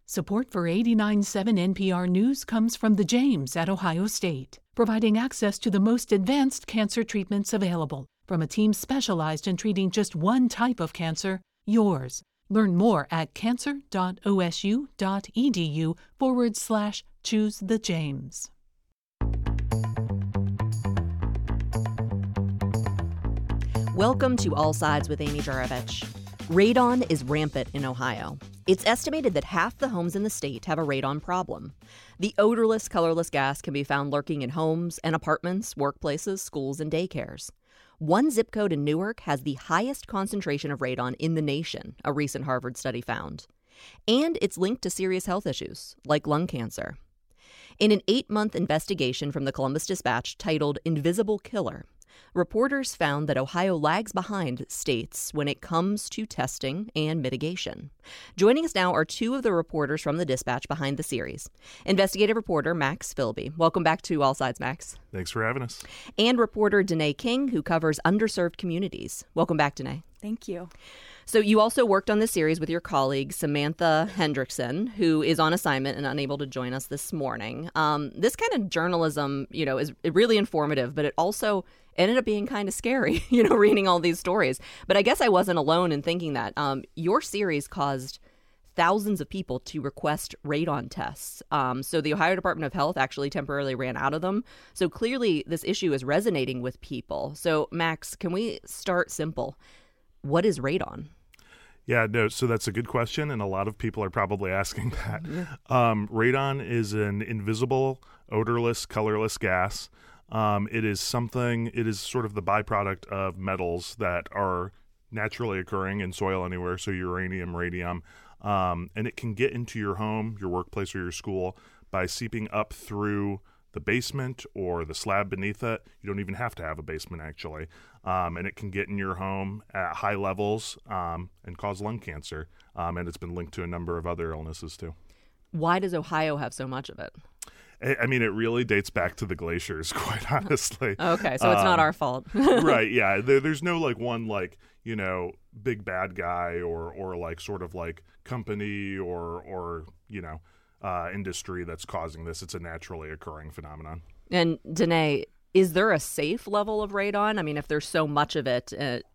Support for 89.7 NPR News comes from the James at Ohio State, providing access to the most advanced cancer treatments available from a team specialized in treating just one type of cancer, yours. Learn more at cancer.osu.edu/choose-the-James. Welcome to All Sides with Amy Juravich. Radon is rampant in Ohio. It's estimated that half the homes in the state have a radon problem. The odorless, colorless gas can be found lurking in homes and apartments, workplaces, schools, and daycares. One zip code in Newark has the highest concentration of radon in the nation, a recent Harvard study found. And it's linked to serious health issues, like lung cancer. In an 8-month investigation from the Columbus Dispatch titled Invisible Killer, reporters found that Ohio lags behind states when it comes to testing and mitigation. Joining us now are two of the reporters from the Dispatch behind the series. Investigative reporter Max Philby. Welcome back to All Sides, Max. Thanks for having us. And reporter Danae King, who covers underserved communities. Welcome back, Danae. Thank you. So you also worked on this series with your colleague, Samantha Hendrickson, who is on assignment and unable to join us this morning. This kind of journalism, is really informative, but it also ended up being kind of scary, reading all these stories. But I guess I wasn't alone in thinking that. Your series caused thousands of people to request radon tests. So the Ohio Department of Health actually temporarily ran out of them. So clearly this issue is resonating with people. So Max, can we start simple? What is radon? Yeah, no, so that's a good question, and a lot of people are probably asking that. Radon is an invisible, odorless, colorless gas. It is sort of the byproduct of metals that are naturally occurring in soil anywhere, so uranium, radium, and it can get into your home, your workplace, or your school by seeping up through the basement or the slab beneath it. You don't even have to have a basement, actually. And it can get in your home at high levels and cause lung cancer. And it's been linked to a number of other illnesses, too. Why does Ohio have so much of it? I mean, it really dates back to the glaciers, quite honestly. Okay, so it's not our fault. Right, yeah. There's no, one, big bad guy or sort of, company or industry that's causing this. It's a naturally occurring phenomenon. And Danae, is there a safe level of radon? I mean, if there's so much of it,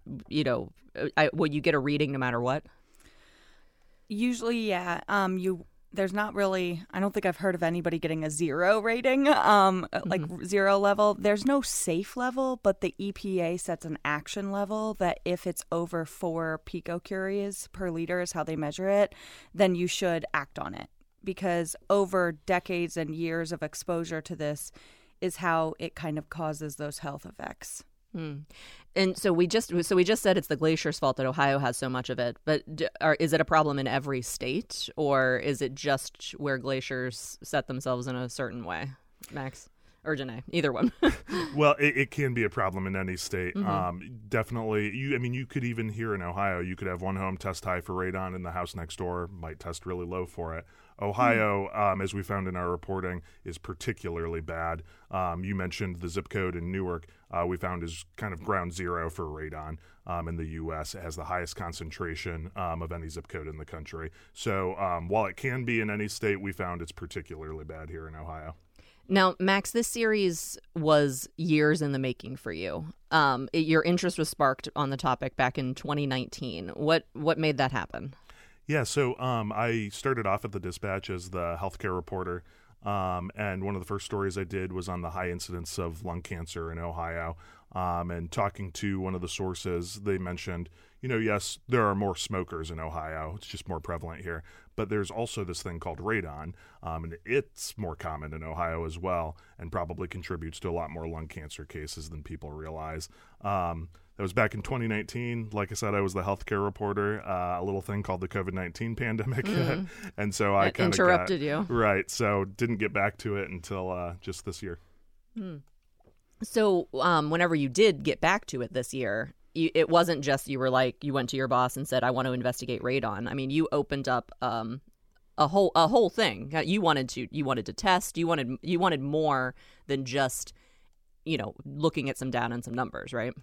will you get a reading no matter what? Usually, yeah. There's not really, I don't think I've heard of anybody getting a 0 rating, zero level. There's no safe level, but the EPA sets an action level that if it's over 4 picocuries per liter is how they measure it, then you should act on it. Because over decades and years of exposure to this is how it kind of causes those health effects. And so we just said it's the glacier's fault that Ohio has so much of it. But is it a problem in every state, or is it just where glaciers set themselves in a certain way, Max? Or Janae, either one. Well, it can be a problem in any state. Definitely. You could even here in Ohio, you could have one home test high for radon and the house next door might test really low for it. Ohio, as we found in our reporting, is particularly bad. You mentioned the zip code in Newark. We found is kind of ground zero for radon in the U.S. It has the highest concentration of any zip code in the country. So while it can be in any state, we found it's particularly bad here in Ohio. Now, Max, this series was years in the making for you. Your interest was sparked on the topic back in 2019. What made that happen? Yeah, so I started off at the Dispatch as the healthcare reporter, and one of the first stories I did was on the high incidence of lung cancer in Ohio. And talking to one of the sources, they mentioned, yes, there are more smokers in Ohio. It's just more prevalent here. But there's also this thing called radon, and it's more common in Ohio as well and probably contributes to a lot more lung cancer cases than people realize. That was back in 2019. Like I said, I was the healthcare reporter, a little thing called the COVID-19 pandemic. And so I kind of interrupted you. Right. So didn't get back to it until just this year. So whenever you did get back to it this year, it wasn't just you went to your boss and said, I want to investigate radon. I mean, you opened up a whole thing. You wanted to test. You wanted more than just looking at some data and some numbers, right?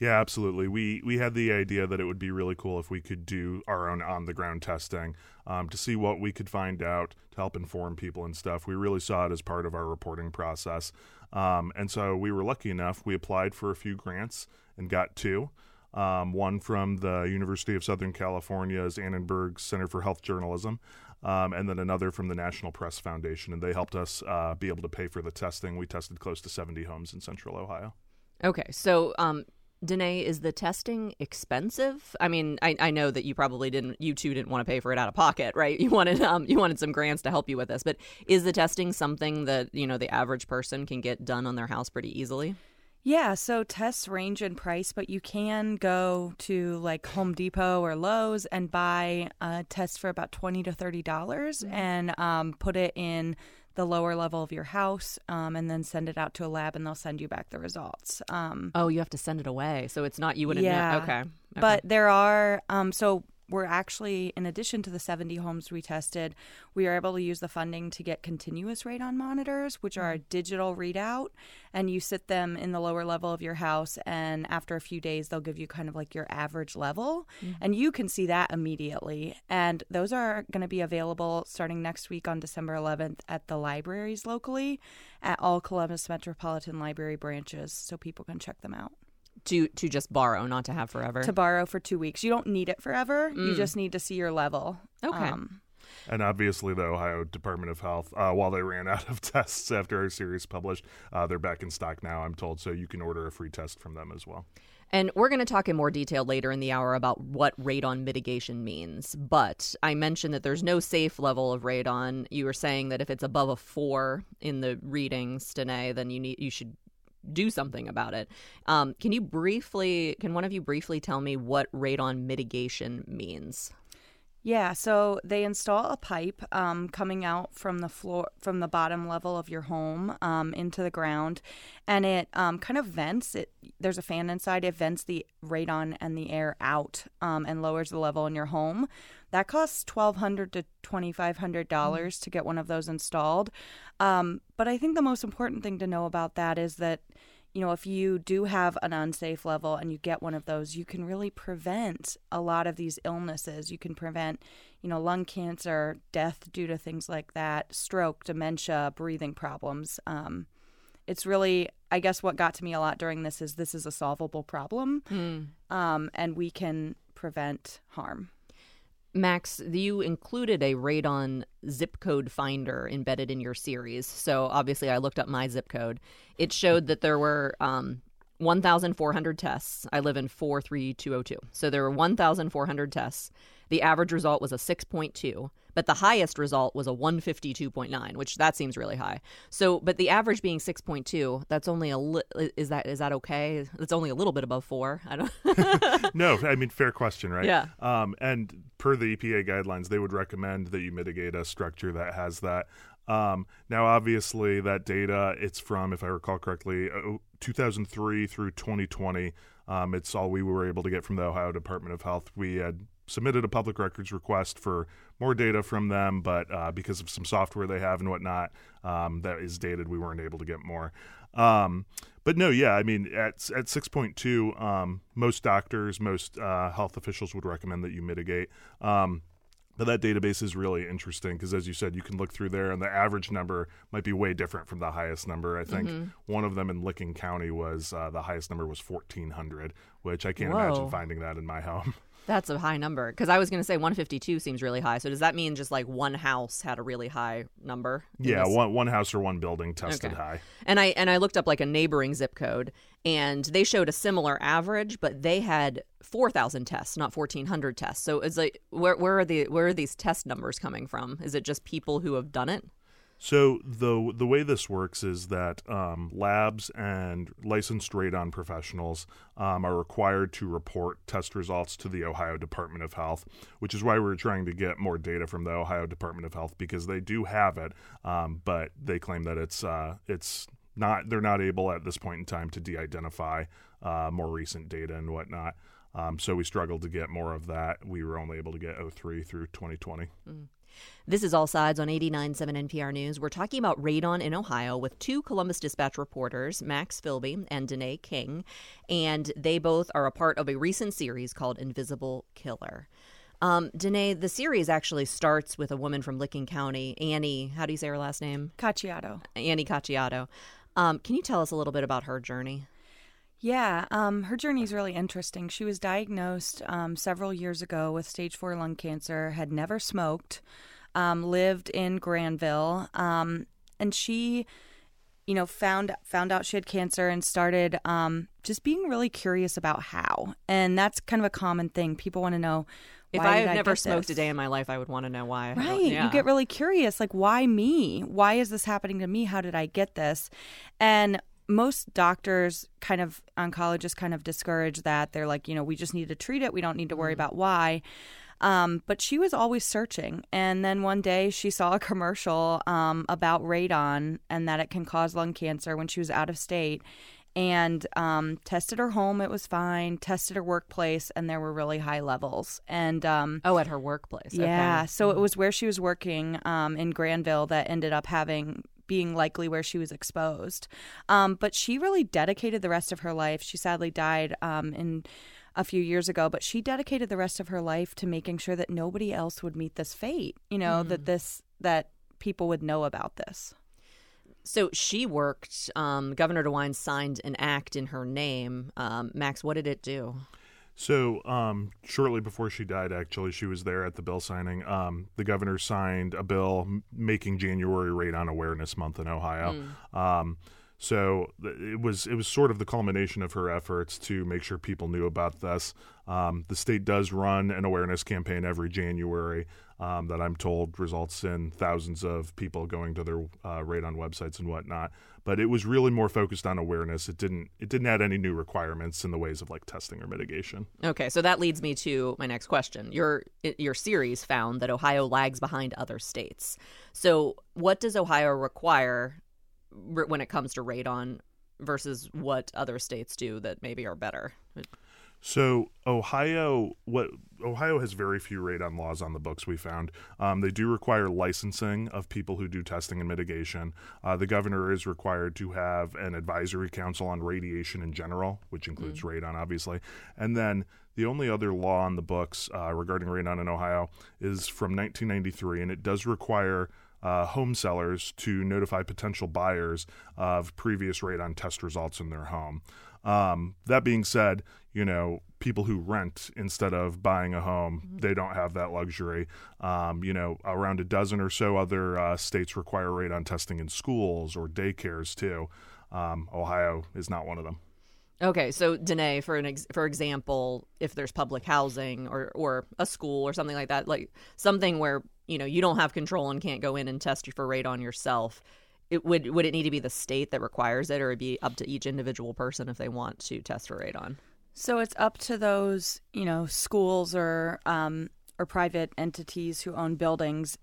Yeah, absolutely. We had the idea that it would be really cool if we could do our own on-the-ground testing to see what we could find out to help inform people and stuff. We really saw it as part of our reporting process. And so we were lucky enough. We applied for a few grants and got two. One from the University of Southern California's Annenberg Center for Health Journalism, and then another from the National Press Foundation. And they helped us be able to pay for the testing. We tested close to 70 homes in Central Ohio. Okay, so Danae, is the testing expensive? I mean, I know that you two didn't want to pay for it out of pocket, right? You wanted some grants to help you with this, but is the testing something that, the average person can get done on their house pretty easily? Yeah, so tests range in price, but you can go to like Home Depot or Lowe's and buy a test for about $20 to $30 and put it in the lower level of your house and then send it out to a lab and they'll send you back the results. You have to send it away. So it's not, you wouldn't know. Okay. But there are, so we're actually, in addition to the 70 homes we tested, we are able to use the funding to get continuous radon monitors, which are a digital readout, and you sit them in the lower level of your house, and after a few days, they'll give you kind of like your average level, and you can see that immediately. And those are going to be available starting next week on December 11th at the libraries locally, at all Columbus Metropolitan Library branches, so people can check them out. To just borrow, not to have forever. To borrow for 2 weeks. You don't need it forever. You just need to see your level. Okay. And obviously, the Ohio Department of Health, while they ran out of tests after our series published, they're back in stock now, I'm told. So you can order a free test from them as well. And we're going to talk in more detail later in the hour about what radon mitigation means. But I mentioned that there's no safe level of radon. You were saying that if it's above a 4 in the readings, Danae, then you should do something about it. Can one of you briefly tell me what radon mitigation means? Yeah, so they install a pipe coming out from the floor, from the bottom level of your home into the ground, and it kind of vents. There's a fan inside. It vents the radon and the air out and lowers the level in your home. That costs $1,200 to $2,500 to get one of those installed. But I think the most important thing to know about that is that, if you do have an unsafe level and you get one of those, you can really prevent a lot of these illnesses. You can prevent, lung cancer, death due to things like that, stroke, dementia, breathing problems. It's really, I guess what got to me a lot during this is a solvable problem, and we can prevent harm. Max, you included a radon zip code finder embedded in your series. So obviously I looked up my zip code. It showed that there were 1,400 tests. I live in 43202. So there were 1,400 tests. The average result was a 6.2, but the highest result was a 152.9, which that seems really high. So, but the average being 6.2, that's only is that okay? It's only a little bit above 4. I don't. No, I mean, fair question, right? Yeah. And per the EPA guidelines, they would recommend that you mitigate a structure that has that. Now, obviously, that data, it's from, if I recall correctly, 2003 through 2020. It's all we were able to get from the Ohio Department of Health. We had submitted a public records request for more data from them, but because of some software they have and whatnot that is dated, we weren't able to get more. But no, yeah, I mean, at 6.2, most doctors, most health officials would recommend that you mitigate. But that database is really interesting because, as you said, you can look through there, and the average number might be way different from the highest number. I think one of them in Licking County was the highest number was 1,400, which I can't imagine finding that in my home. That's a high number, because I was going to say 152 seems really high. So does that mean just like one house had a really high number? Yeah, one house or one building tested high. And I looked up like a neighboring zip code, and they showed a similar average, but they had 4,000 tests, not 1,400 tests. So it's like, where are these test numbers coming from? Is it just people who have done it? So the way this works is that labs and licensed radon professionals are required to report test results to the Ohio Department of Health, which is why we're trying to get more data from the Ohio Department of Health, because they do have it, but they claim that it's not. They're not able at this point in time to de-identify more recent data and whatnot. So we struggled to get more of that. We were only able to get 03 through 2020. This is All Sides on 89.7 NPR News. We're talking about radon in Ohio with two Columbus Dispatch reporters, Max Philby and Danae King, and they both are a part of a recent series called Invisible Killer. Danae, the series actually starts with a woman from Licking County, Annie, how do you say her last name? Cacciato. Annie Cacciato. Can you tell us a little bit about her journey? Yeah, her journey is really interesting. She was diagnosed several years ago with stage 4 lung cancer, had never smoked, lived in Granville, and she, found out she had cancer and started just being really curious about how. And that's kind of a common thing. People want to know, if I had never smoked a day in my life, I would want to know why. Right. Yeah. You get really curious, like, why me? Why is this happening to me? How did I get this? And most doctors, oncologists kind of discourage that. They're like, we just need to treat it. We don't need to worry about why. But she was always searching. And then one day she saw a commercial about radon and that it can cause lung cancer when she was out of state. And tested her home, it was fine. Tested her workplace, and there were really high levels. And at her workplace. Yeah, okay. So it was where she was working in Granville that ended up being likely where she was exposed. But she really dedicated the rest of her life. She sadly died in a few years ago, but she dedicated the rest of her life to making sure that nobody else would meet this fate. That people would know about this. So she worked, Governor DeWine signed an act in her name. Max, what did it do? So shortly before she died, actually, she was there at the bill signing. The governor signed a bill making January Radon Awareness Month in Ohio. So it was sort of the culmination of her efforts to make sure people knew about this. The state does run an awareness campaign every January that I'm told results in thousands of people going to their radon websites and whatnot. But it was really more focused on awareness. It didn't add any new requirements in the ways of like testing or mitigation. Okay, so that leads me to my next question. Your series found that Ohio lags behind other states. So what does Ohio require when it comes to radon versus what other states do that maybe are better? So Ohio has very few radon laws on the books, we found. They do require licensing of people who do testing and mitigation. The governor is required to have an advisory council on radiation in general, which includes radon, obviously. And then the only other law on the books regarding radon in Ohio is from 1993, and it does require home sellers to notify potential buyers of previous radon test results in their home. That being said, people who rent instead of buying a home, they don't have that luxury. Around a dozen or so other states require radon testing in schools or daycares too. Ohio is not one of them. Okay, so Danae, for example, if there's public housing or a school or something like that, like something where you don't have control and can't go in and test for radon yourself, would it need to be the state that requires it, or would it be up to each individual person if they want to test for radon? So it's up to those, schools or private entities who own buildings.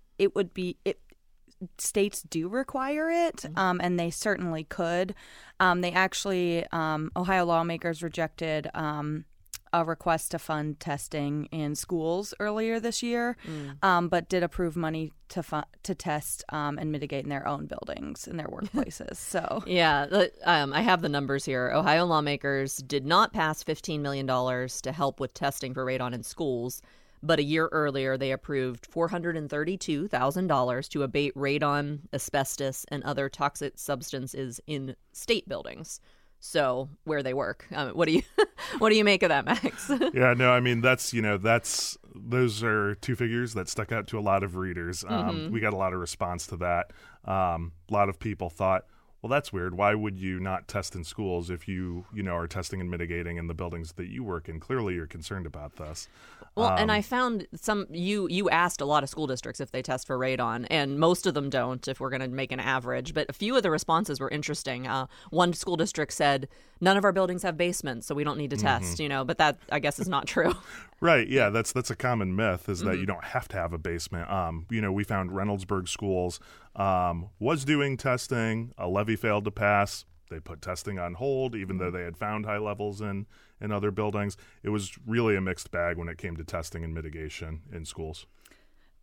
States do require it, and they certainly could. They actually, Ohio lawmakers rejected a request to fund testing in schools earlier this year, but did approve money to test and mitigate in their own buildings, in their workplaces. So yeah, I have the numbers here. Ohio lawmakers did not pass $15 million to help with testing for radon in schools, but a year earlier they approved $432,000 to abate radon, asbestos, and other toxic substances in state buildings. So where they work. What do you make of that, Max? Yeah, no, I mean, those are two figures that stuck out to a lot of readers. We got a lot of response to that. A lot of people thought, well, that's weird. Why would you not test in schools if you are testing and mitigating in the buildings that you work in? Clearly, you're concerned about this. Well, and I found you asked a lot of school districts if they test for radon, and most of them don't, if we're going to make an average. But a few of the responses were interesting. One school district said, none of our buildings have basements, so we don't need to test, but that, I guess, is not true. Right. Yeah, that's a common myth, is that you don't have to have a basement. We found Reynoldsburg Schools was doing testing. A levy failed to pass. They put testing on hold, even though they had found high levels in other buildings. It was really a mixed bag when it came to testing and mitigation in schools.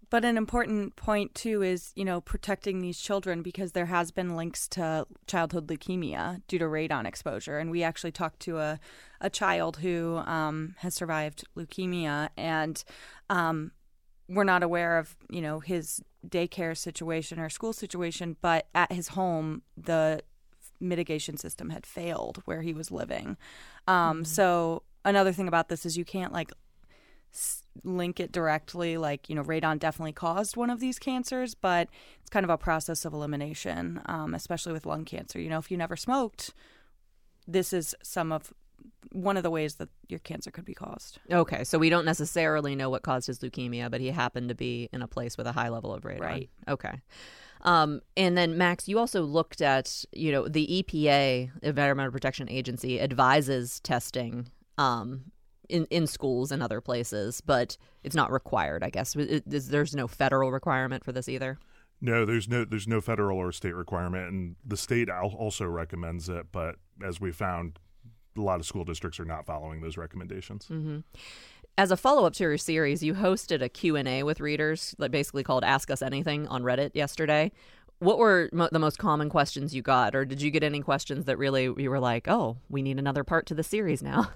But an important point, too, is, protecting these children, because there has been links to childhood leukemia due to radon exposure. And we actually talked to a child who has survived leukemia, and we're not aware of, his daycare situation or school situation, but at his home, the mitigation system had failed where he was living. So another thing about this is you can't, link it directly, radon definitely caused one of these cancers, but it's kind of a process of elimination, especially with lung cancer. If you never smoked, this is one of the ways that your cancer could be caused. Okay, so we don't necessarily know what caused his leukemia, but he happened to be in a place with a high level of radon. Right. Okay. And then, Max, you also looked at, the EPA, Environmental Protection Agency, advises testing in schools and other places, but it's not required, I guess. There's no federal requirement for this either? No, there's no federal or state requirement, and the state also recommends it, but as we found, a lot of school districts are not following those recommendations. Mm-hmm. As a follow-up to your series, you hosted a Q&A with readers, basically called Ask Us Anything, on Reddit yesterday. What were the most common questions you got, or did you get any questions that really you were like, oh, we need another part to the series now?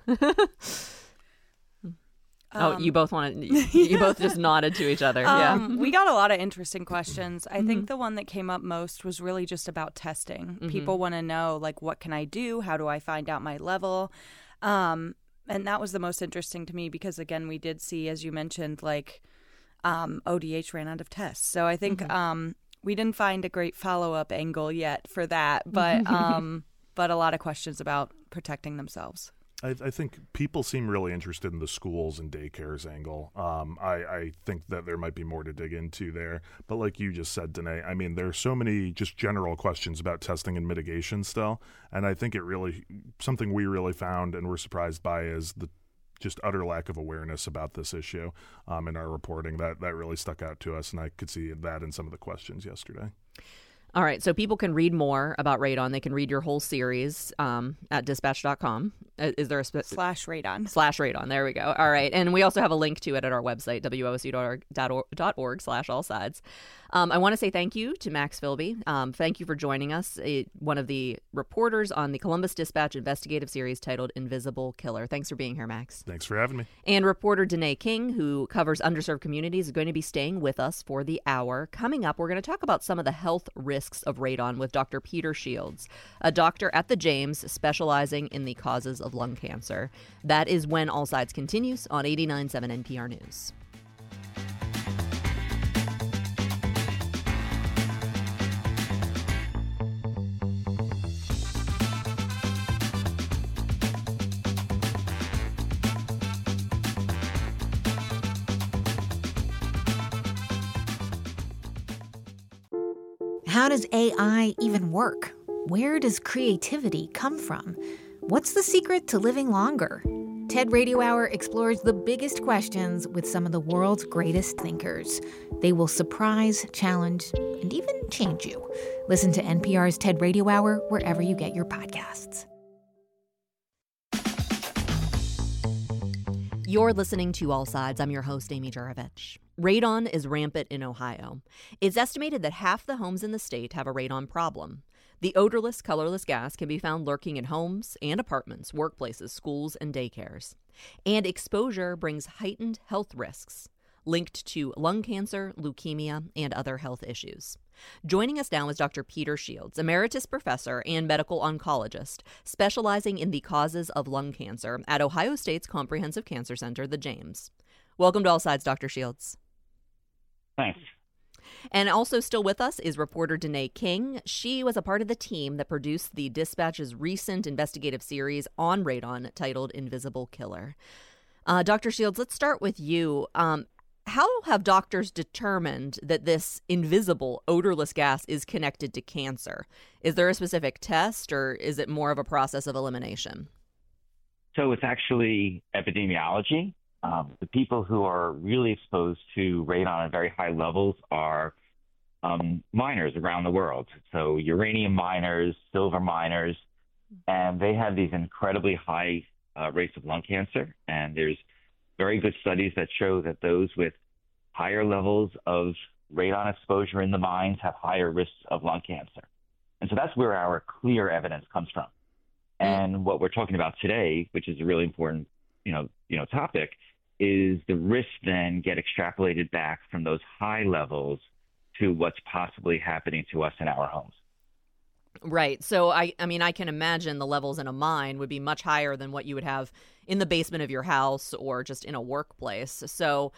You both you both just nodded to each other. We got a lot of interesting questions. I think the one that came up most was really just about testing. People want to know, what can I do? How do I find out my level? And that was the most interesting to me because, again, we did see, as you mentioned, ODH ran out of tests. So I think we didn't find a great follow-up angle yet for that, but a lot of questions about protecting themselves. I think people seem really interested in the schools and daycares angle. I think that there might be more to dig into there. But like you just said, Danae, I mean, there are so many just general questions about testing and mitigation still. And I think something we really found and were surprised by is the just utter lack of awareness about this issue in our reporting. That really stuck out to us, and I could see that in some of the questions yesterday. All right, so people can read more about radon. They can read your whole series at dispatch.com. Is there a /radon. /radon. There we go. All right, and we also have a link to it at our website, wosu.org/allsides. I want to say thank you to Max Filby. Thank you for joining us, one of the reporters on the Columbus Dispatch investigative series titled Invisible Killer. Thanks for being here, Max. Thanks for having me. And reporter Danae King, who covers underserved communities, is going to be staying with us for the hour. Coming up, we're going to talk about some of the health risks of radon with Dr. Peter Shields, a doctor at the James specializing in the causes of lung cancer. That is when All Sides continues on 89.7 NPR News. How does AI even work? Where does creativity come from? What's the secret to living longer? TED Radio Hour explores the biggest questions with some of the world's greatest thinkers. They will surprise, challenge, and even change you. Listen to NPR's TED Radio Hour wherever you get your podcasts. You're listening to All Sides. I'm your host, Amy Juravich. Radon is rampant in Ohio. It's estimated that half the homes in the state have a radon problem. The odorless, colorless gas can be found lurking in homes and apartments, workplaces, schools, and daycares. And exposure brings heightened health risks linked to lung cancer, leukemia, and other health issues. Joining us now is Dr. Peter Shields, emeritus professor and medical oncologist, specializing in the causes of lung cancer at Ohio State's Comprehensive Cancer Center, the James. Welcome to All Sides, Dr. Shields. Thanks. And also still with us is reporter Danae King. She was a part of the team that produced the Dispatch's recent investigative series on radon titled Invisible Killer. Dr. Shields, let's start with you. How have doctors determined that this invisible, odorless gas is connected to cancer? Is there a specific test, or is it more of a process of elimination? So it's actually epidemiology. The people who are really exposed to radon at very high levels are miners around the world. So uranium miners, silver miners, and they have these incredibly high rates of lung cancer. And there's very good studies that show that those with higher levels of radon exposure in the mines have higher risks of lung cancer. And so that's where our clear evidence comes from. And what we're talking about today, which is a really important, topic, is the risks then get extrapolated back from those high levels to what's possibly happening to us in our homes. Right. So, I mean, I can imagine the levels in a mine would be much higher than what you would have in the basement of your house or just in a workplace. So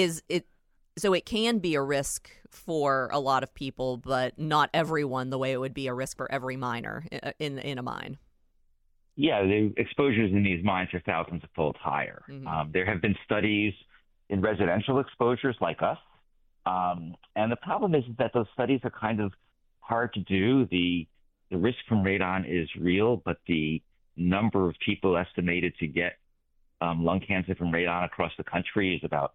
it can be a risk for a lot of people, but not everyone the way it would be a risk for every miner in a mine. Yeah, the exposures in these mines are thousands of fold higher. Mm-hmm. There have been studies in residential exposures like us. And the problem is that those studies are kind of hard to do. The risk from radon is real, but the number of people estimated to get lung cancer from radon across the country is about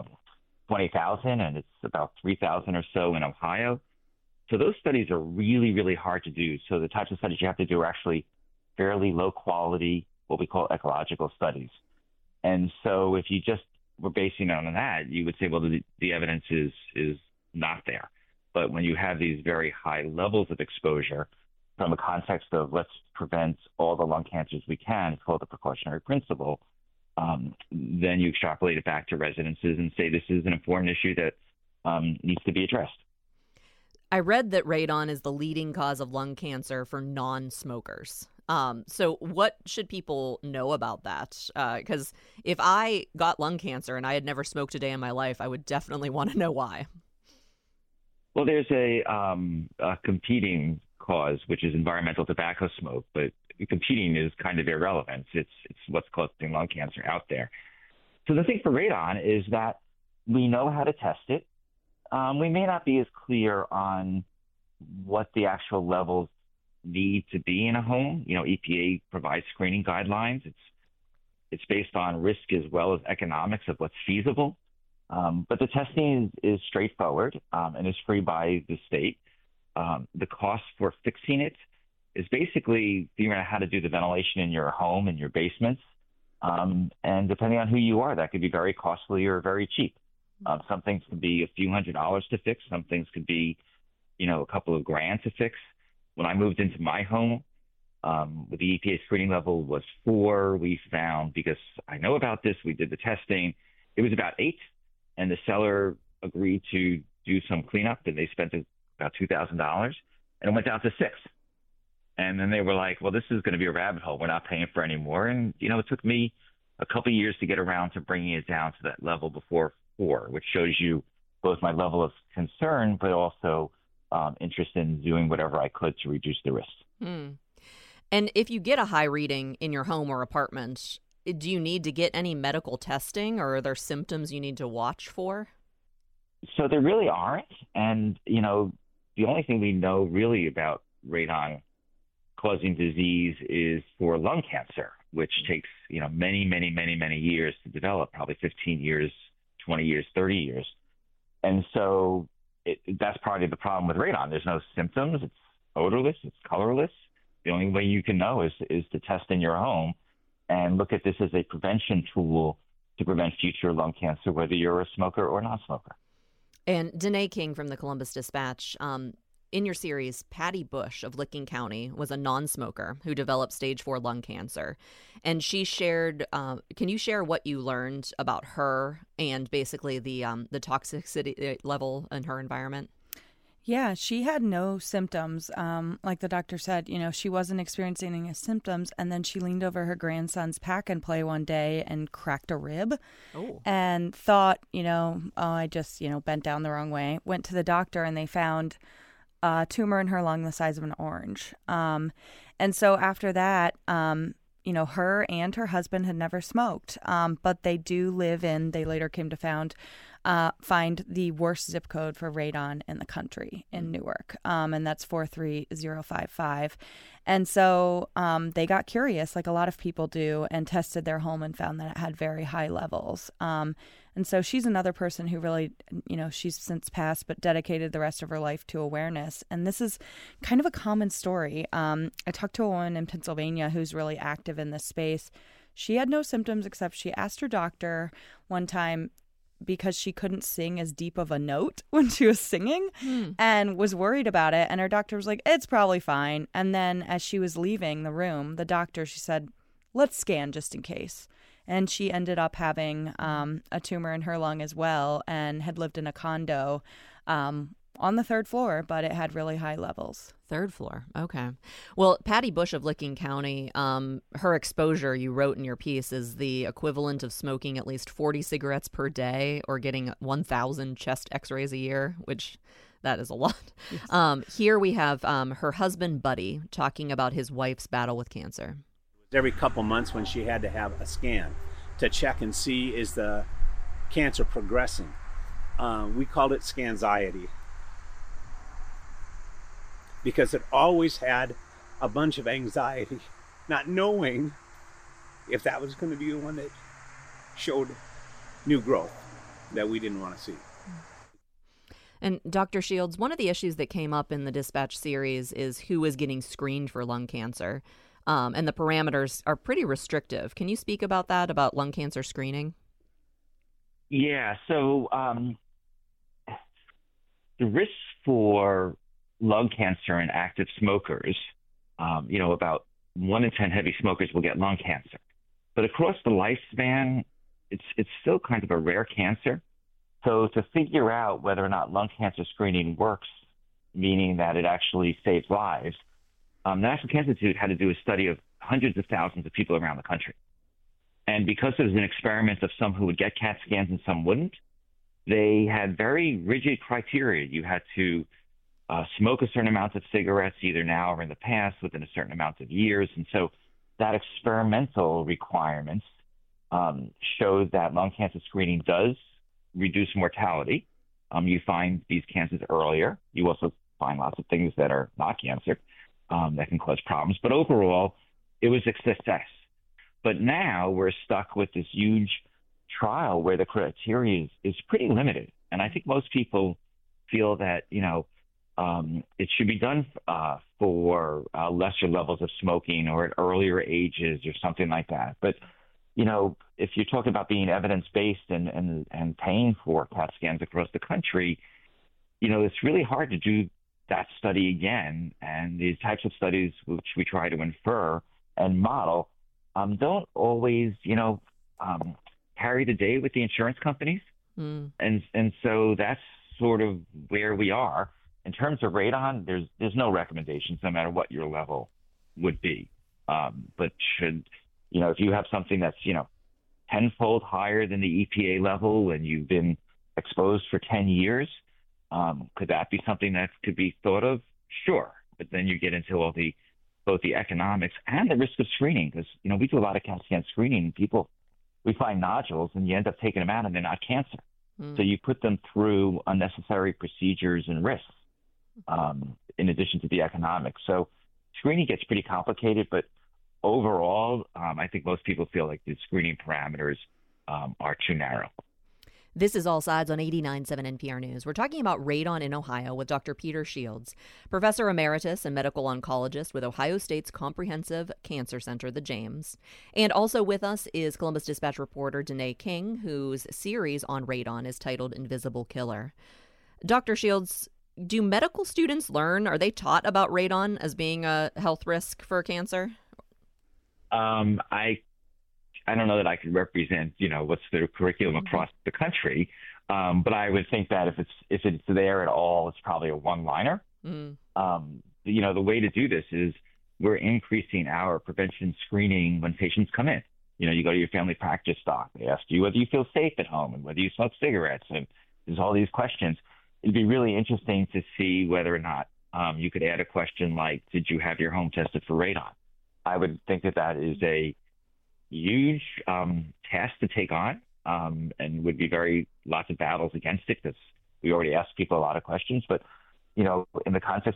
20,000, and it's about 3,000 or so in Ohio. So those studies are really, really hard to do. So the types of studies you have to do are actually fairly low quality, what we call ecological studies. And so if you just were basing it on that, you would say, well, the evidence is not there. But when you have these very high levels of exposure from a context of let's prevent all the lung cancers we can, it's called the precautionary principle, then you extrapolate it back to residences and say this is an important issue that needs to be addressed. I read that radon is the leading cause of lung cancer for non-smokers. So what should people know about that? Because if I got lung cancer and I had never smoked a day in my life, I would definitely want to know why. Well, there's a competing cause, which is environmental tobacco smoke, but competing is kind of irrelevant. It's what's causing lung cancer out there. So the thing for radon is that we know how to test it. We may not be as clear on what the actual levels need to be in a home. EPA provides screening guidelines. It's based on risk as well as economics of what's feasible. But the testing is straightforward and is free by the state. The cost for fixing it is basically figuring out how to do the ventilation in your home and your basements. And depending on who you are, that could be very costly or very cheap. Some things could be a few $100s to fix. Some things could be, a couple of grand to fix. When I moved into my home, the EPA screening level was 4. We found, because I know about this, we did the testing, it was about 8. And the seller agreed to do some cleanup, and they spent about $2,000, and it went down to 6. And then they were like, well, this is going to be a rabbit hole. We're not paying for any more. And, it took me a couple of years to get around to bringing it down to that level before 4, which shows you both my level of concern, but also interest in doing whatever I could to reduce the risk. And if you get a high reading in your home or apartment, do you need to get any medical testing, or are there symptoms you need to watch for? So there really aren't. And, the only thing we know really about radon causing disease is for lung cancer, which takes, many, many, many, many years to develop, probably 15 years, 20 years, 30 years. And so that's part of the problem with radon. There's no symptoms. It's odorless. It's colorless. The only way you can know is to test in your home and look at this as a prevention tool to prevent future lung cancer, whether you're a smoker or non-smoker. And Danae King from the Columbus Dispatch, in your series, Patty Bush of Licking County was a non-smoker who developed stage 4 lung cancer. And she shared, can you share what you learned about her and basically the toxicity level in her environment? Yeah, she had no symptoms. Like the doctor said, she wasn't experiencing any symptoms. And then she leaned over her grandson's pack and play one day and cracked a rib. And thought, I just, bent down the wrong way. Went to the doctor and they found a tumor in her lung the size of an orange. And so after that, her and her husband had never smoked, but they do they later came to find the worst zip code for radon in the country in Newark, and that's 43055. And so they got curious, like a lot of people do, and tested their home and found that it had very high levels. And so she's another person who really, she's since passed, but dedicated the rest of her life to awareness. And this is kind of a common story. I talked to a woman in Pennsylvania who's really active in this space. She had no symptoms except she asked her doctor one time, because she couldn't sing as deep of a note when she was singing and was worried about it. And her doctor was like, it's probably fine. And then as she was leaving the room, she said, let's scan just in case. And she ended up having a tumor in her lung as well and had lived in a condo on the 3rd floor, but it had really high levels. 3rd floor. Okay. Well, Patty Bush of Licking County, her exposure, you wrote in your piece, is the equivalent of smoking at least 40 cigarettes per day or getting 1,000 chest x-rays a year, which that is a lot. Yes. Here we have her husband, Buddy, talking about his wife's battle with cancer. Every couple months when she had to have a scan to check and see is the cancer progressing. We called it scanxiety because it always had a bunch of anxiety, not knowing if that was going to be the one that showed new growth that we didn't want to see. And Dr. Shields, one of the issues that came up in the Dispatch series is who is getting screened for lung cancer. And the parameters are pretty restrictive. Can you speak about that, about lung cancer screening? Yeah, so the risks for lung cancer in active smokers, about 1 in 10 heavy smokers will get lung cancer. But across the lifespan, it's still kind of a rare cancer. So to figure out whether or not lung cancer screening works, meaning that it actually saves lives, the National Cancer Institute had to do a study of hundreds of thousands of people around the country. And because it was an experiment of some who would get CAT scans and some wouldn't, they had very rigid criteria. You had to smoke a certain amount of cigarettes, either now or in the past, within a certain amount of years. And so that experimental requirements showed that lung cancer screening does reduce mortality. You find these cancers earlier. You also find lots of things that are not cancer that can cause problems. But overall, it was a success. But now we're stuck with this huge trial where the criteria is pretty limited. And I think most people feel that, it should be done for lesser levels of smoking or at earlier ages or something like that. But, if you're talking about being evidence-based and paying for CAT scans across the country, it's really hard to do that study again. And these types of studies, which we try to infer and model, don't always, carry the day with the insurance companies. And so that's sort of where we are. In terms of radon, there's no recommendations, no matter what your level would be. But if you have something that's, 10-fold higher than the EPA level and you've been exposed for 10 years, could that be something that could be thought of? Sure. But then you get into both the economics and the risk of screening, because, we do a lot of CAT scan screening. People, we find nodules and you end up taking them out and they're not cancer. So you put them through unnecessary procedures and risks, in addition to the economics. So screening gets pretty complicated, but overall, I think most people feel like the screening parameters are too narrow. This is All Sides on 89.7 NPR News. We're talking about radon in Ohio with Dr. Peter Shields, Professor Emeritus and Medical Oncologist with Ohio State's Comprehensive Cancer Center, the James. And also with us is Columbus Dispatch reporter Danae King, whose series on radon is titled Invisible Killer. Dr. Shields, do medical students learn, are they taught about radon as being a health risk for cancer? I don't know that I could represent, what's the curriculum across the country, but I would think that if it's there at all, it's probably a one-liner. The way to do this is we're increasing our prevention screening when patients come in. You go to your family practice doc, they ask you whether you feel safe at home and whether you smoke cigarettes, and there's all these questions. It'd be really interesting to see whether or not you could add a question like, did you have your home tested for radon? I would think that is a huge task to take on, and would be lots of battles against it, because we already asked people a lot of questions. But, in the context.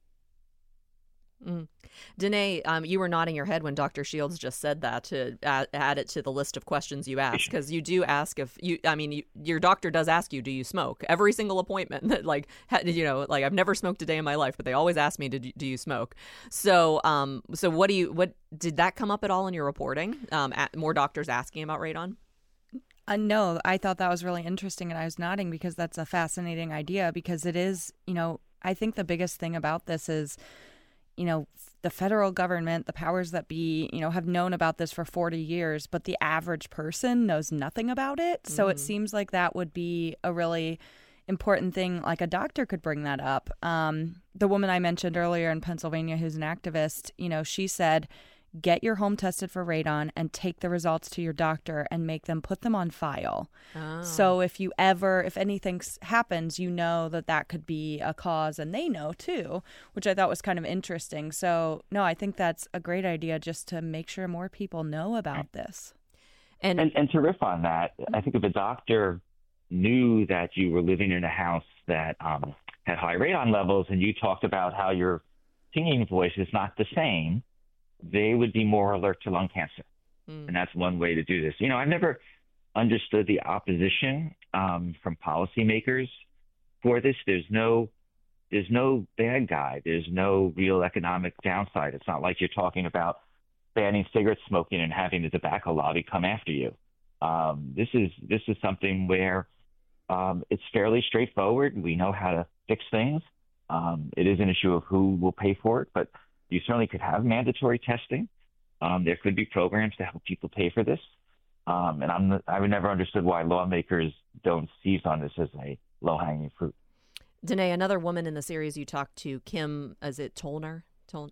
Danae, you were nodding your head when Dr. Shields just said that, to add it to the list of questions you ask, because you do ask your doctor does ask you, do you smoke? Every single appointment that I've never smoked a day in my life, but they always ask me, do you smoke? So, what did that come up at all in your reporting? More doctors asking about radon? No, I thought that was really interesting, and I was nodding because that's a fascinating idea, because it is, I think the biggest thing about this is, the federal government, the powers that be, have known about this for 40 years, but the average person knows nothing about it. So it seems like that would be a really important thing. Like a doctor could bring that up. The woman I mentioned earlier in Pennsylvania, who's an activist, she said, get your home tested for radon and take the results to your doctor and make them put them on file. Oh. So if anything happens, that could be a cause, and they know too, which I thought was kind of interesting. So no, I think that's a great idea, just to make sure more people know about this. And to riff on that, I think if a doctor knew that you were living in a house that had high radon levels, and you talked about how your singing voice is not the same, they would be more alert to lung cancer. And that's one way to do this. I've never understood the opposition from policymakers for this. There's no bad guy. There's no real economic downside. It's not like you're talking about banning cigarette smoking and having the tobacco lobby come after you. This is something where it's fairly straightforward. We know how to fix things. It is an issue of who will pay for it, but you certainly could have mandatory testing. There could be programs to help people pay for this. And I've never understood why lawmakers don't seize on this as a low-hanging fruit. Danae, another woman in the series you talked to, Kim, is it Tolnar?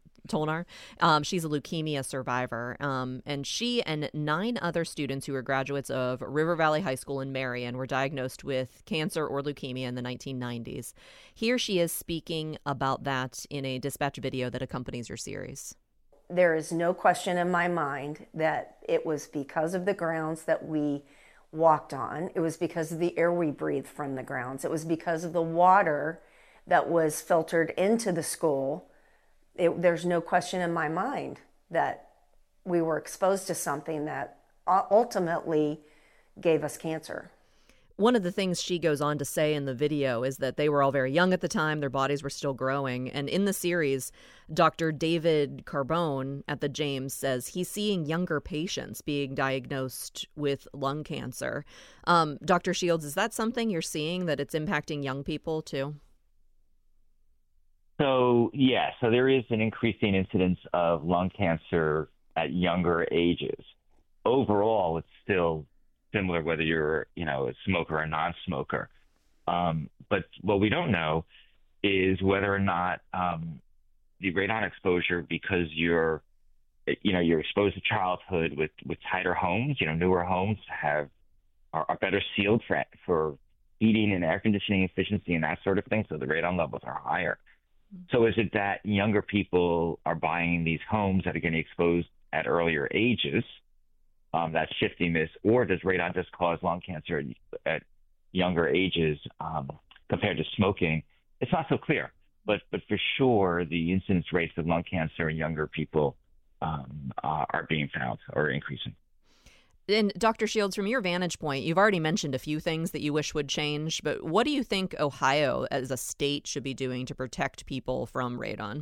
She's a leukemia survivor, and she and 9 other students who were graduates of River Valley High School in Marion were diagnosed with cancer or leukemia in the 1990s. Here she is speaking about that in a dispatch video that accompanies your series. There is no question in my mind that it was because of the grounds that we walked on. It was because of the air we breathed from the grounds. It was because of the water that was filtered into the school. There's no question in my mind that we were exposed to something that ultimately gave us cancer. One of the things she goes on to say in the video is that they were all very young at the time. Their bodies were still growing. And in the series, Dr. David Carbone at the James says he's seeing younger patients being diagnosed with lung cancer. Dr. Shields, is that something you're seeing, that it's impacting young people too? So there is an increasing incidence of lung cancer at younger ages. Overall, it's still similar whether you're, a smoker or a non-smoker. But what we don't know is whether or not the radon exposure, because you're exposed to childhood with tighter homes, newer homes are better sealed for heating and air conditioning efficiency and that sort of thing. So the radon levels are higher. So is it that younger people are buying these homes that are getting exposed at earlier ages that's shifting this, or does radon just cause lung cancer at younger ages compared to smoking? It's not so clear, but for sure the incidence rates of lung cancer in younger people are being found or increasing. And Dr. Shields, from your vantage point, you've already mentioned a few things that you wish would change, but what do you think Ohio as a state should be doing to protect people from radon?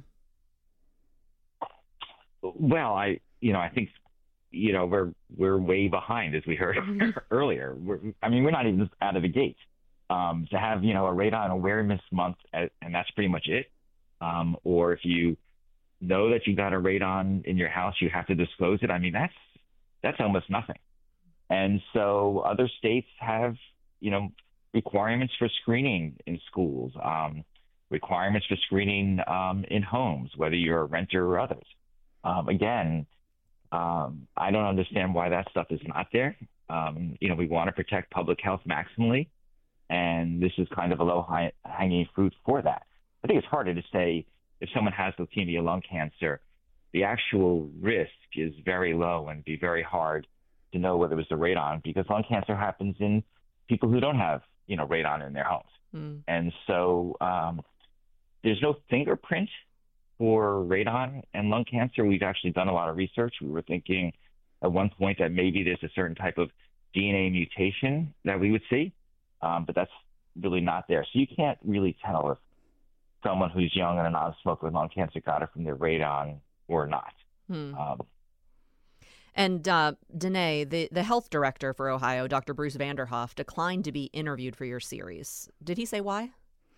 Well, I think, we're way behind, as we heard earlier. We're not even out of the gate. To have, a radon awareness month, and that's pretty much it. Or if you know that you got a radon in your house, you have to disclose it. That's almost nothing. And so other states have, requirements for screening in schools, requirements for screening in homes, whether you're a renter or others. I don't understand why that stuff is not there. We want to protect public health maximally, and this is kind of a low-hanging fruit for that. I think it's harder to say if someone has leukemia, lung cancer, the actual risk is very low and be very hard to know whether it was the radon, because lung cancer happens in people who don't have, radon in their homes. And so there's no fingerprint for radon and lung cancer. We've actually done a lot of research. We were thinking at one point that maybe there's a certain type of DNA mutation that we would see, but that's really not there. So you can't really tell if someone who's young and a non-smoker with lung cancer got it from their radon or not. And Danae, the health director for Ohio, Dr. Bruce Vanderhoff, declined to be interviewed for your series. Did he say why?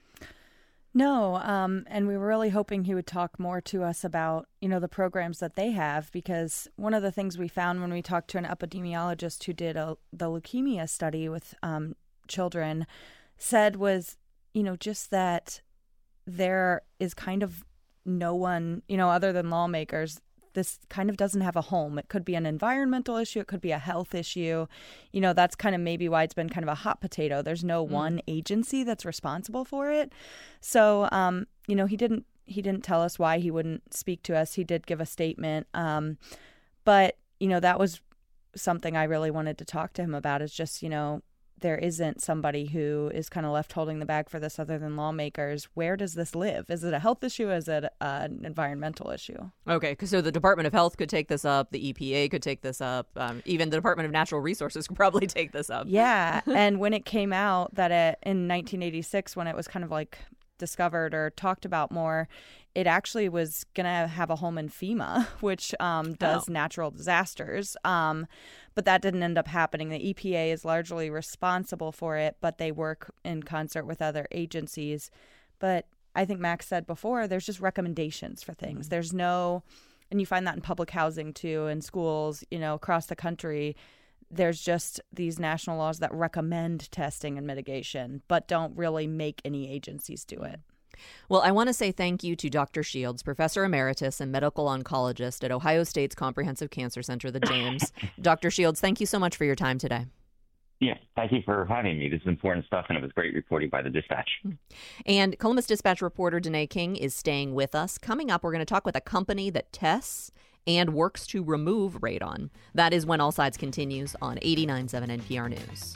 No, and we were really hoping he would talk more to us about, the programs that they have, because one of the things we found when we talked to an epidemiologist who did the leukemia study with children said was, just that there is kind of no one, other than lawmakers. This kind of doesn't have a home. It could be an environmental issue. It could be a health issue. That's kind of maybe why it's been kind of a hot potato. There's no one agency that's responsible for it. So, he didn't tell us why he wouldn't speak to us. He did give a statement. But, that was something I really wanted to talk to him about, is just, there isn't somebody who is kind of left holding the bag for this other than lawmakers. Where does this live? Is it a health issue? Is it an environmental issue? Okay, so the Department of Health could take this up. The EPA could take this up. Even the Department of Natural Resources could probably take this up. Yeah, and when it came out that in 1986, when it was kind of like discovered or talked about more, it actually was going to have a home in FEMA, which does natural disasters. But that didn't end up happening. The EPA is largely responsible for it, but they work in concert with other agencies. But I think Max said before, there's just recommendations for things. Mm-hmm. There's no, and you find that in public housing too, in schools, across the country. There's just these national laws that recommend testing and mitigation, but don't really make any agencies do it. Well, I want to say thank you to Dr. Shields, Professor Emeritus and Medical Oncologist at Ohio State's Comprehensive Cancer Center, the James. Dr. Shields, thank you so much for your time today. Yeah, thank you for having me. This is important stuff, and it was great reporting by the Dispatch. And Columbus Dispatch reporter Danae King is staying with us. Coming up, we're going to talk with a company that tests and works to remove radon. That is when All Sides continues on 89.7 NPR News.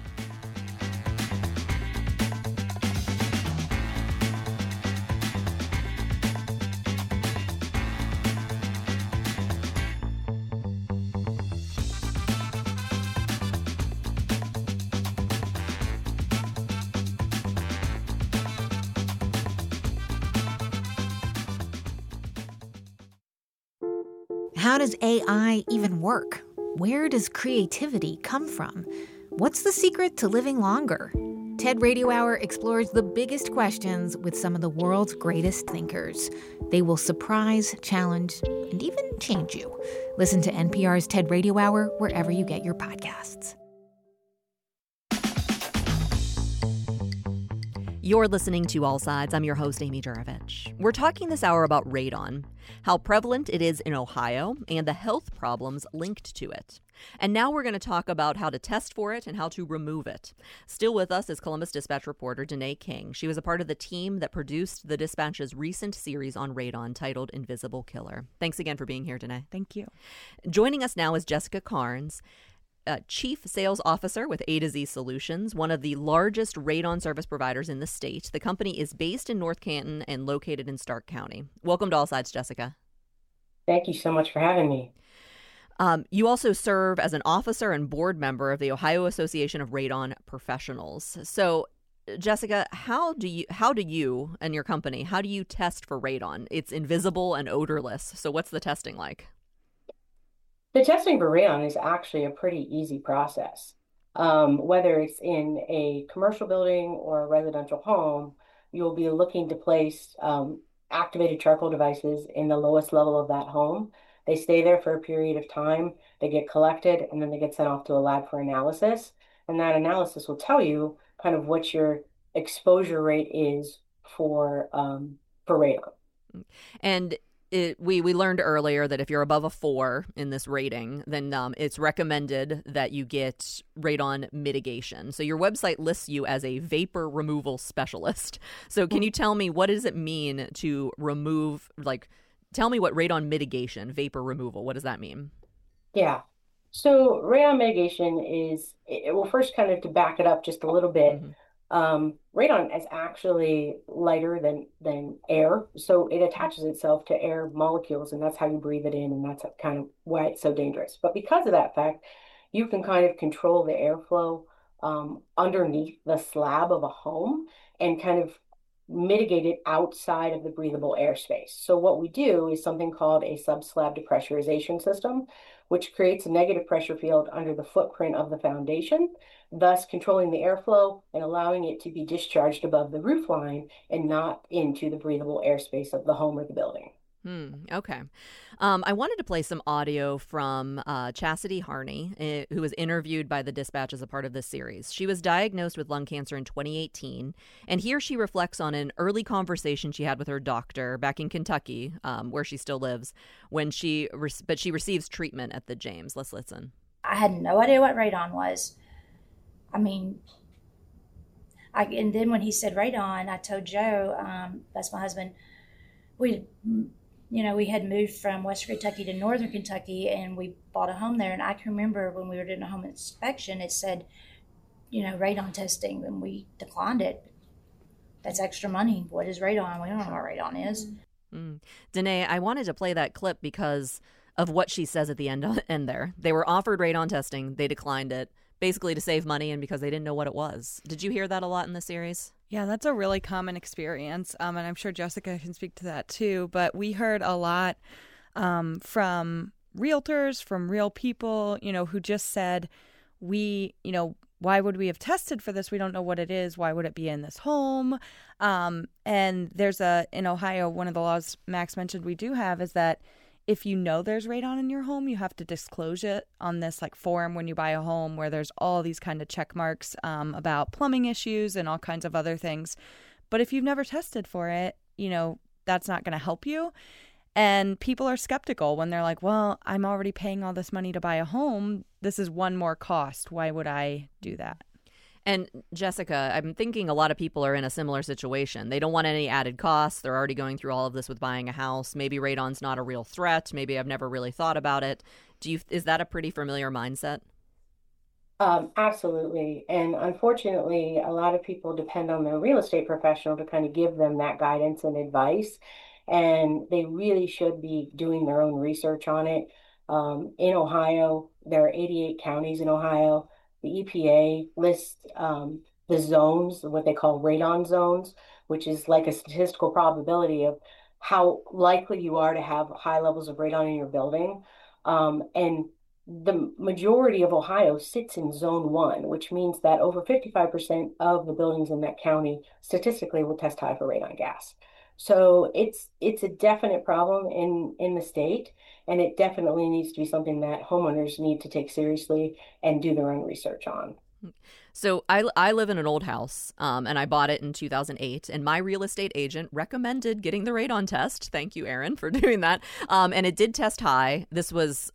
How does AI even work? Where does creativity come from? What's the secret to living longer? TED Radio Hour explores the biggest questions with some of the world's greatest thinkers. They will surprise, challenge, and even change you. Listen to NPR's TED Radio Hour wherever you get your podcasts. You're listening to All Sides. I'm your host, Amy Juravich. We're talking this hour about radon, how prevalent it is in Ohio, and the health problems linked to it. And now we're going to talk about how to test for it and how to remove it. Still with us is Columbus Dispatch reporter Danae King. She was a part of the team that produced the Dispatch's recent series on radon titled Invisible Killer. Thanks again for being here, Danae. Thank you. Joining us now is Jessica Carnes, Chief Sales Officer with A to Z Solutions, one of the largest radon service providers in the state. The company is based in North Canton and located in Stark County. Welcome to All Sides, Jessica. Thank you so much for having me. You also serve as an officer and board member of the Ohio Association of Radon Professionals. So, Jessica, how do you and your company, how do you test for radon? It's invisible and odorless. So what's the testing like? The testing for radon is actually a pretty easy process. Whether it's in a commercial building or a residential home, you'll be looking to place activated charcoal devices in the lowest level of that home. They stay there for a period of time, they get collected, and then they get sent off to a lab for analysis. And that analysis will tell you kind of what your exposure rate is for radon. And we learned earlier that if you're above a 4 in this rating, then it's recommended that you get radon mitigation. So your website lists you as a vapor removal specialist. So can you tell me, what does it mean to remove, tell me what radon mitigation, vapor removal, what does that mean? Yeah. So radon mitigation is, well, first kind of to back it up just a little bit, radon is actually lighter than air. So it attaches itself to air molecules, and that's how you breathe it in, and that's kind of why it's so dangerous. But because of that fact, you can kind of control the airflow underneath the slab of a home and kind of mitigated outside of the breathable airspace. So what we do is something called a subslab depressurization system, which creates a negative pressure field under the footprint of the foundation, thus controlling the airflow and allowing it to be discharged above the roof line and not into the breathable airspace of the home or the building. Okay. I wanted to play some audio from Chastity Harney, who was interviewed by the Dispatch as a part of this series. She was diagnosed with lung cancer in 2018, and here she reflects on an early conversation she had with her doctor back in Kentucky, where she still lives, when she receives treatment at the James. Let's listen. I had no idea what radon was. I mean, and then when he said radon, I told Joe, that's my husband, we had moved from Western Kentucky to Northern Kentucky, and we bought a home there. And I can remember when we were doing a home inspection, it said, radon testing, and we declined it. That's extra money. What is radon? We don't know what radon is. Danae, I wanted to play that clip because of what she says at the end there. They were offered radon testing. They declined it, basically to save money and because they didn't know what it was. Did you hear that a lot in the series? Yeah, that's a really common experience, and I'm sure Jessica can speak to that too. But we heard a lot from realtors, from real people, who just said, why would we have tested for this? We don't know what it is. Why would it be in this home? And there's in Ohio, one of the laws Max mentioned we do have is that if you know there's radon in your home, you have to disclose it on this form when you buy a home where there's all these kind of check marks about plumbing issues and all kinds of other things. But if you've never tested for it, that's not going to help you. And people are skeptical when they're like, well, I'm already paying all this money to buy a home. This is one more cost. Why would I do that? And Jessica, I'm thinking a lot of people are in a similar situation. They don't want any added costs. They're already going through all of this with buying a house. Maybe radon's not a real threat. Maybe I've never really thought about it. Is that a pretty familiar mindset? Absolutely. And unfortunately, a lot of people depend on their real estate professional to kind of give them that guidance and advice. And they really should be doing their own research on it. In Ohio, there are 88 counties in Ohio. The EPA lists the zones, what they call radon zones, which is like a statistical probability of how likely you are to have high levels of radon in your building. And the majority of Ohio sits in zone 1, which means that over 55% of the buildings in that county statistically will test high for radon gas. So it's a definite problem in the state, and it definitely needs to be something that homeowners need to take seriously and do their own research on. So I live in an old house, and I bought it in 2008, and my real estate agent recommended getting the radon test. Thank you, Erin, for doing that. And it did test high. This was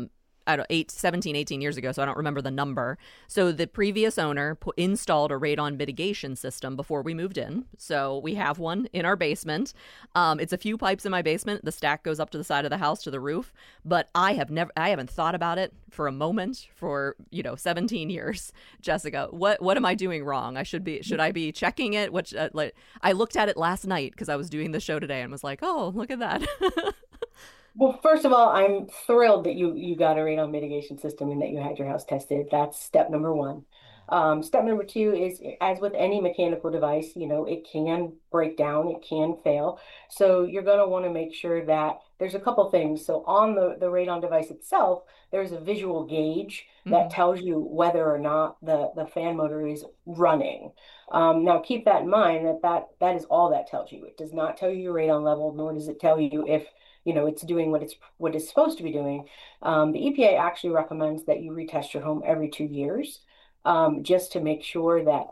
17, 18 years ago, so I don't remember the number. So the previous owner installed a radon mitigation system before we moved in. So we have one in our basement. It's a few pipes in my basement. The stack goes up to the side of the house to the roof. But I haven't thought about it for a moment for 17 years. Jessica, what am I doing wrong? Should I be checking it? I looked at it last night because I was doing the show today and was like, oh, look at that. Well, first of all, I'm thrilled that you got a radon mitigation system and that you had your house tested. That's step number 1. Step number 2 is, as with any mechanical device, it can break down, it can fail. So you're going to want to make sure that there's a couple things. So on the radon device itself, there's a visual gauge that tells you whether or not the fan motor is running. Now, keep that in mind that is all that tells you. It does not tell you your radon level, nor does it tell you if it's doing what it's supposed to be doing. The EPA actually recommends that you retest your home every 2 years, just to make sure that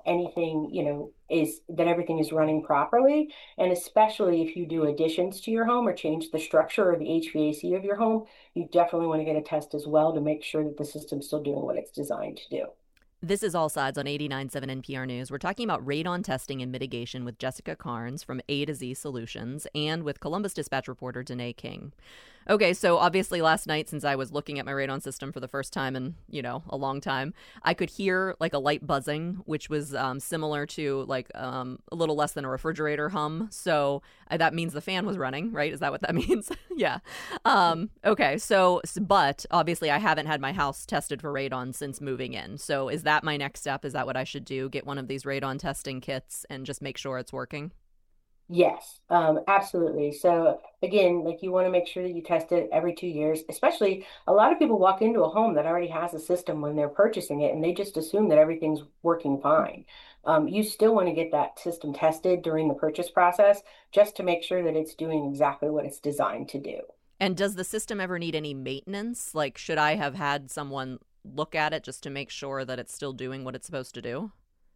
everything is running properly. And especially if you do additions to your home or change the structure or the HVAC of your home, you definitely want to get a test as well to make sure that the system's still doing what it's designed to do. This is All Sides on 89.7 NPR News. We're talking about radon testing and mitigation with Jessica Carnes from A to Z Solutions and with Columbus Dispatch reporter Danae King. Okay, so obviously last night, since I was looking at my radon system for the first time in, a long time, I could hear a light buzzing, which was similar to a little less than a refrigerator hum. So that means the fan was running, right? Is that what that means? Yeah. Okay, but obviously I haven't had my house tested for radon since moving in. So is that my next step? Is that what I should do? Get one of these radon testing kits and just make sure it's working? Yes, absolutely. So again, like you want to make sure that you test it every 2 years, especially a lot of people walk into a home that already has a system when they're purchasing it and they just assume that everything's working fine. You still want to get that system tested during the purchase process just to make sure that it's doing exactly what it's designed to do. And does the system ever need any maintenance? Like, should I have had someone look at it just to make sure that it's still doing what it's supposed to do?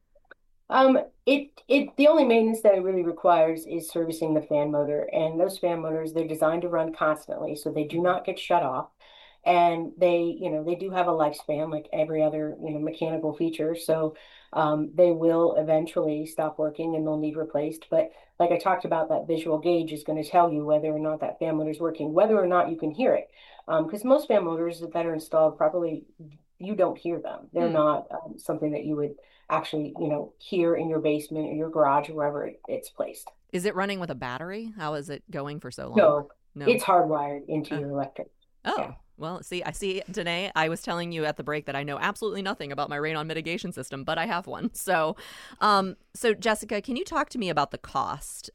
The only maintenance that it really requires is servicing the fan motor, and those fan motors, they're designed to run constantly, so they do not get shut off. And they do have a lifespan like every other, mechanical feature. So, they will eventually stop working and they'll need replaced. But like I talked about, that visual gauge is going to tell you whether or not that fan motor is working, whether or not you can hear it. Because most fan motors that are installed probably you don't hear them. They're not something that you would actually, hear in your basement or your garage or wherever it's placed. Is it running with a battery? How is it going for so long? No, it's hardwired into your electric. Oh, yeah. Well, see, Danae, I was telling you at the break that I know absolutely nothing about my radon mitigation system, but I have one. So, so Jessica, can you talk to me about the cost?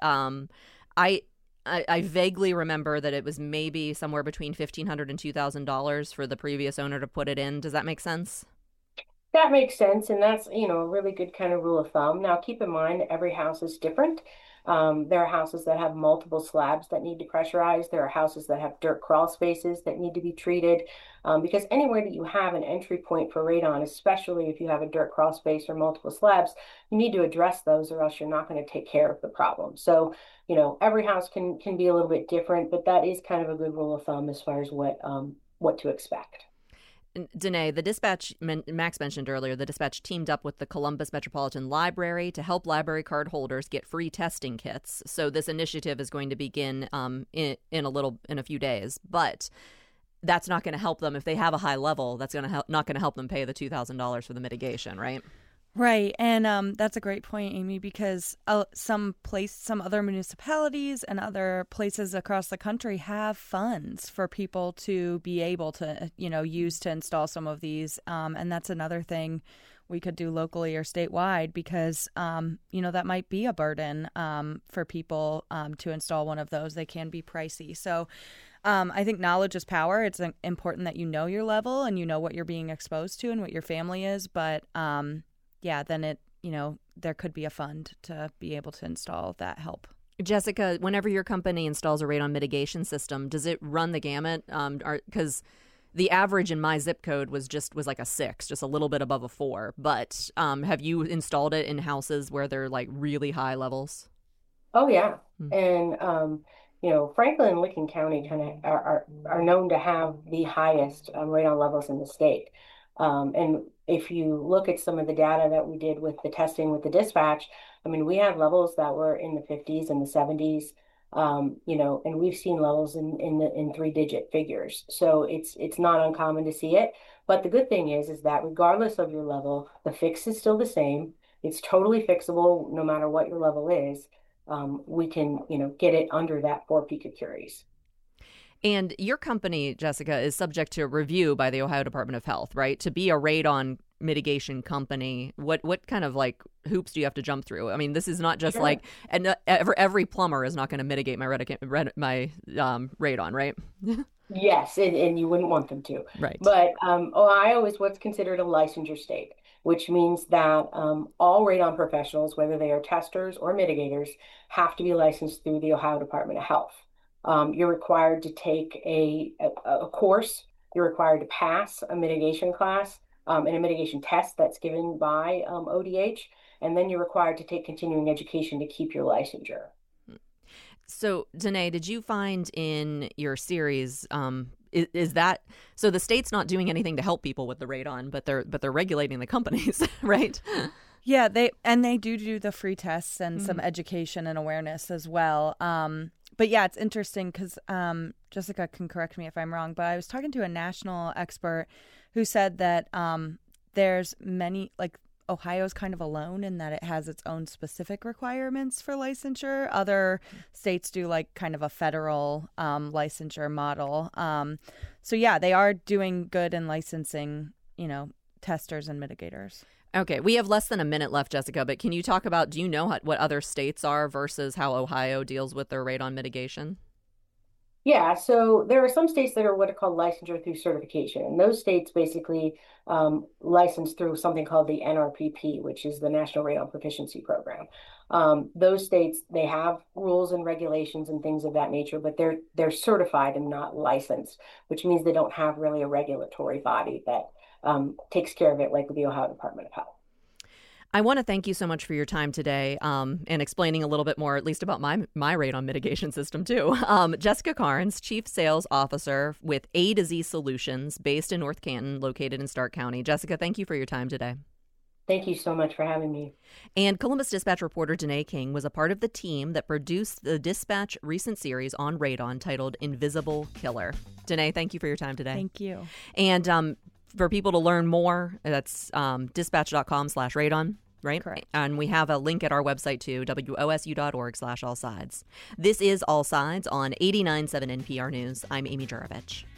I vaguely remember that it was maybe somewhere between $1,500 and $2,000 for the previous owner to put it in. Does that make sense? That makes sense, and that's, a really good kind of rule of thumb. Now, keep in mind, every house is different. There are houses that have multiple slabs that need to pressurize. There are houses that have dirt crawl spaces that need to be treated. Because anywhere that you have an entry point for radon, especially if you have a dirt crawl space or multiple slabs, you need to address those or else you're not going to take care of the problem. So, every house can be a little bit different, but that is kind of a good rule of thumb as far as what to expect. Danae, the dispatch, Max mentioned earlier, the dispatch teamed up with the Columbus Metropolitan Library to help library card holders get free testing kits. So this initiative is going to begin in a few days, but that's not going to help them if they have a high level. That's not going to help them pay the $2,000 for the mitigation, right? Right, and that's a great point, Amy, because some other municipalities and other places across the country have funds for people to be able to, use to install some of these, and that's another thing we could do locally or statewide because, that might be a burden for people to install one of those. They can be pricey, so I think knowledge is power. It's important that you know your level and you know what you're being exposed to and what your family is, but then there could be a fund to be able to install that help. Jessica, whenever your company installs a radon mitigation system, does it run the gamut? Because the average in my zip code was like a 6, just a little bit above a 4. But have you installed it in houses where they're like really high levels? Oh yeah, and Franklin and Licking County kind of are known to have the highest radon levels in the state. And if you look at some of the data that we did with the testing with the dispatch, I mean, we had levels that were in the 50s and the 70s, and we've seen levels in 3-digit figures. So it's not uncommon to see it. But the good thing is that regardless of your level, the fix is still the same. It's totally fixable no matter what your level is. We can, get it under that 4 picocuries. And your company, Jessica, is subject to review by the Ohio Department of Health, right? To be a radon mitigation company, what kind of like hoops do you have to jump through? I mean, this is not just like, and every plumber is not going to mitigate my radon, right? Yes, and you wouldn't want them to. Right. But Ohio is what's considered a licensure state, which means that all radon professionals, whether they are testers or mitigators, have to be licensed through the Ohio Department of Health. You're required to take a course. You're required to pass a mitigation class and a mitigation test that's given by ODH. And then you're required to take continuing education to keep your licensure. So, Danae, did you find in your series, is that, so the state's not doing anything to help people with the radon, but they're regulating the companies, right? Yeah, they do the free tests and some education and awareness as well. But yeah, it's interesting because Jessica can correct me if I'm wrong, but I was talking to a national expert who said that there's many, like Ohio's kind of alone in that it has its own specific requirements for licensure. Other states do like kind of a federal licensure model. So yeah, they are doing good in licensing, testers and mitigators. Okay, we have less than a minute left, Jessica, but can you talk about, do you know what other states are versus how Ohio deals with their radon mitigation? Yeah, so there are some states that are what are called licensure through certification. And those states basically license through something called the NRPP, which is the National Radon Proficiency Program. Those states, they have rules and regulations and things of that nature, but they're certified and not licensed, which means they don't have really a regulatory body that takes care of it like the Ohio Department of Health. I want to thank you so much for your time today and explaining a little bit more, at least about my radon mitigation system, too. Jessica Carnes, Chief Sales Officer with A to Z Solutions, based in North Canton, located in Stark County. Jessica, thank you for your time today. Thank you so much for having me. And Columbus Dispatch reporter Danae King was a part of the team that produced the Dispatch recent series on radon titled Invisible Killer. Danae, thank you for your time today. Thank you. And for people to learn more, that's dispatch.com/radon. Right? Correct. And we have a link at our website, too, wosu.org/allsides. This is All Sides on 89.7 NPR News. I'm Amy Juravich.